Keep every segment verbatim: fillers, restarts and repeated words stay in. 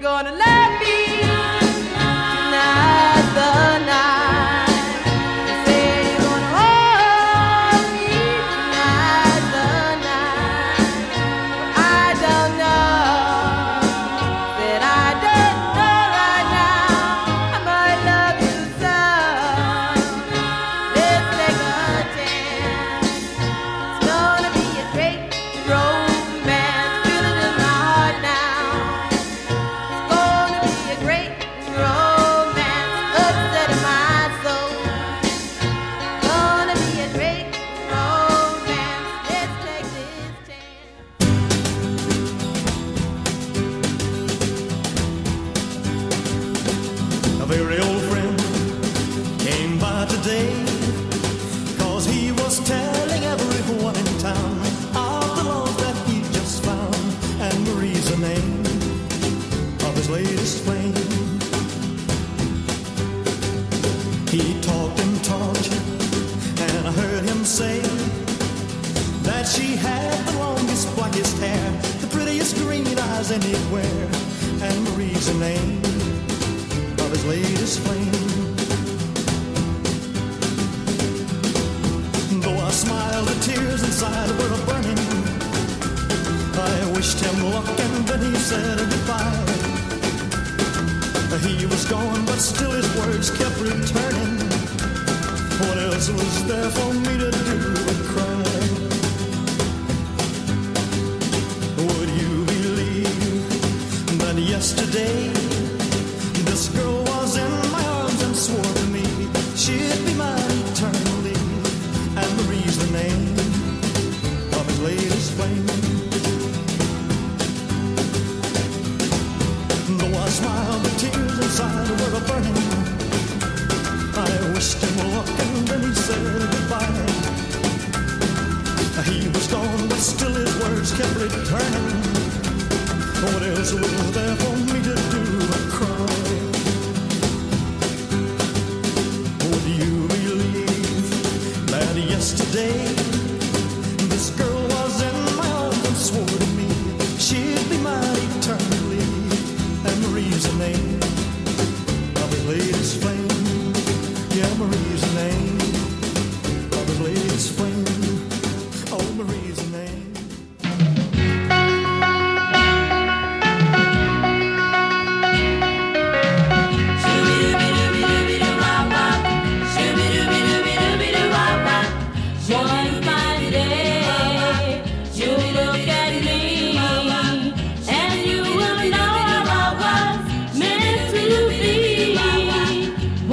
gonna love me tonight, the night. You say you're gonna hold me tonight, the night. But I don't know, that I don't know right now. I might love you so. Let's take a chance. It's gonna be a great romance. Feel it in my heart now. It's gonna be a great romance. Upset in my soul. Gonna be a great romance. Let's take this chance. A very old friend came by today, 'cause he was telling everyone in town of the love that he just found, and Marie's the name of his latest flame. He talked and talked, and I heard him say that she had the longest, blackest hair, the prettiest green eyes anywhere, and Marie's the name of his latest flame. Though I smiled, the tears inside were a burning. I wished him luck and then he said goodbye. He was gone, but still his words kept returning. What else was there for me to do but cry? Would you believe that yesterday this girl was in my arms and swore to me she'd be mine eternally, and Marie's the name of his latest flame. Though I smiled, the tears inside were a burning. I wished him luck and then he said goodbye. He was gone, but still his words kept returning. What else was there for me to do but cry? Would you believe that yesterday this girl was in my arms and swore to me she'd be mine eternally, and Marie's the name of his latest flame. Yeah, Marie's the name of his latest flame. Oh, Marie's the name. One fine day, you look at me, and you will know I was meant to be.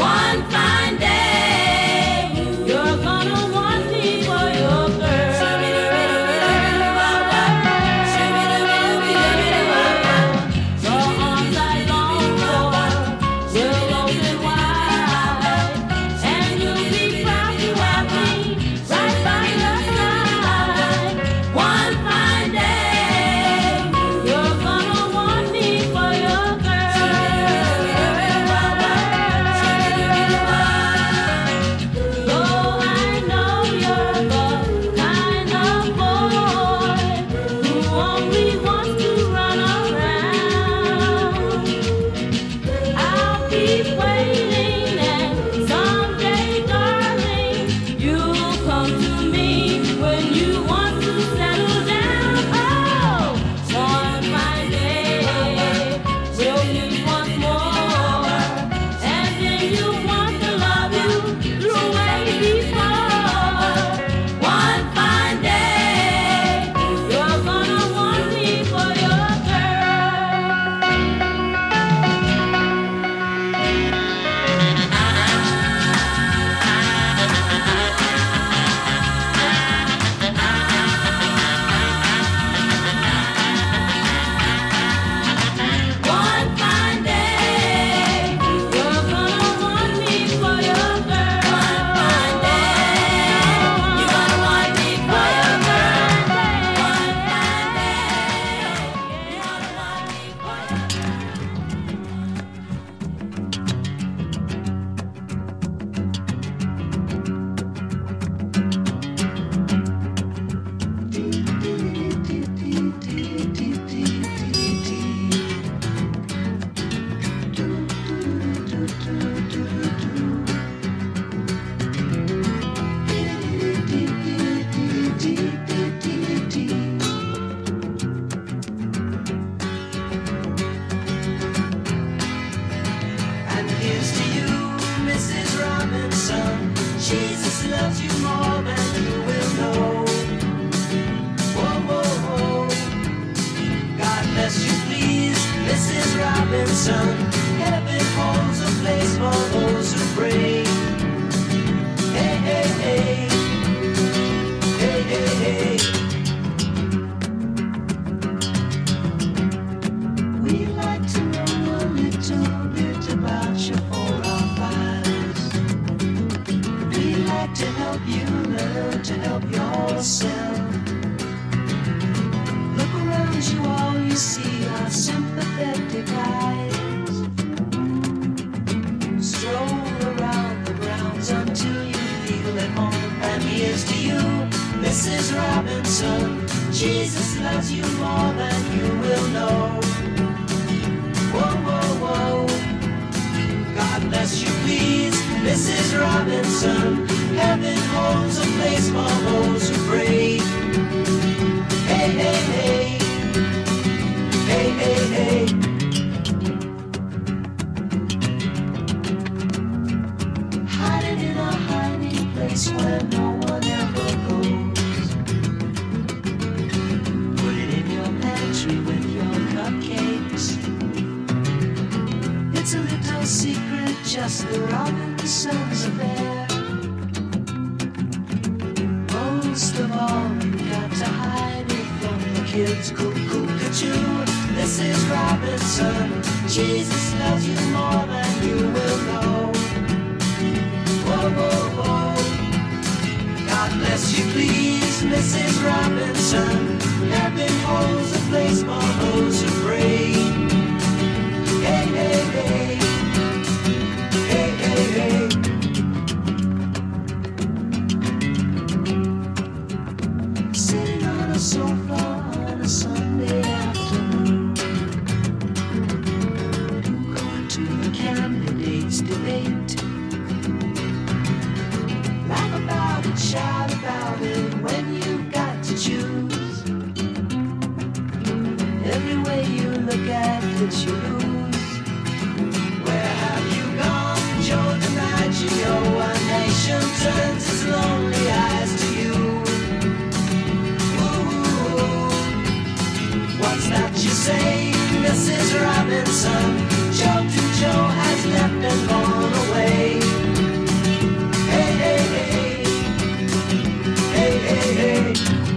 Robinson. Heaven holds a place for those who pray. Hey, hey, hey. Hey, hey, hey. We'd like to know a little bit about your forefathers. We'd like to help you learn to help yourself. Look around you, all you see are sympathetic eyes. Stroll around the grounds until you feel at home. And here's to you, Missus Robinson. Jesus loves you more than you will know. Whoa, whoa, whoa. God bless you, please, Missus Robinson. Heaven holds a place for those who pray. Hey, hey, hey. Hey, hey, hey. Hiding in a hiding place where no one ever goes. Put it in your pantry with your cupcakes. It's a little secret, just the Robinsons affair. Most of all, you got to hide it from the kids. Cuckoo-cuckoo, Missus Robinson. Jesus loves you more than you will know. Whoa, whoa, whoa. God bless you, please, Missus Robinson. Heaven holds a place for those who pray. Hey, hey, hey. Hey, hey, hey. Sitting on a sofa on a Sunday afternoon, going to the candidates' debate. Laugh about it, shout about it when you've got to choose. Every way you look at it, you lose. Where have you gone, Joe DiMaggio? A nation turns its lonely eyes to you. What's that you say, Missus Robinson? Joe to Joe has left and gone away. Hey, hey, hey. Hey, hey, hey.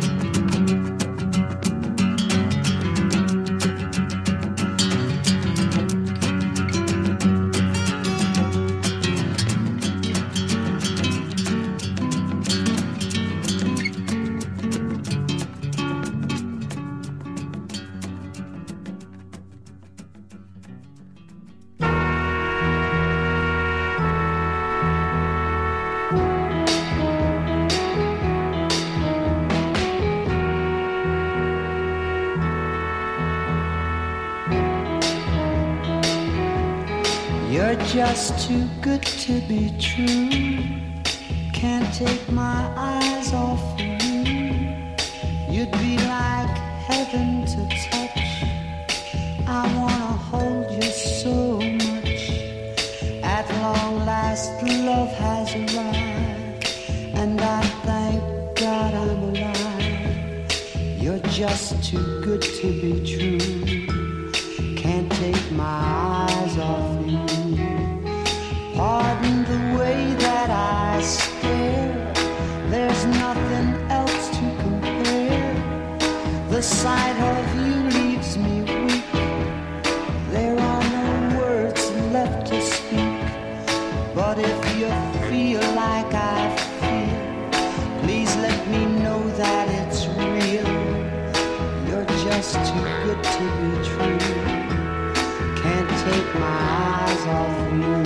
You're just too good to be true. Can't take my eyes off of you. You'd be like heaven to touch. I wanna hold you so much. At long last, love has arrived, and I thank God I'm alive. You're just too good to be true. Can't take my eyes off you. Pardon the way that I stare. There's nothing else to compare. The sight of you leaves me weak. There are no words left to speak. But if you feel like I feel, please let me know that it's real. You're just too good to be true. Can't take my eyes off you.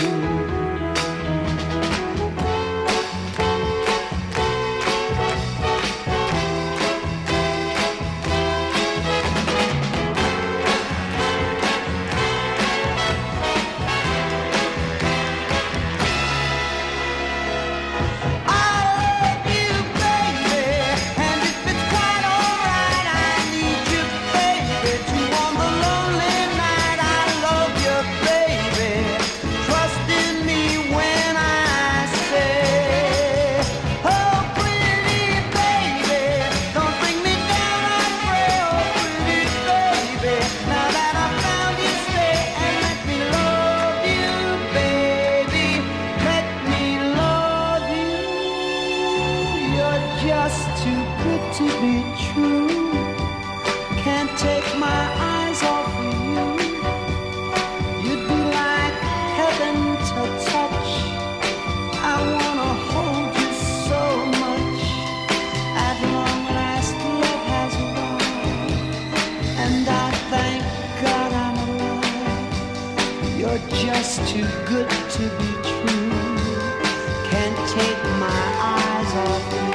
You're just too good to be true. Can't take my eyes off you.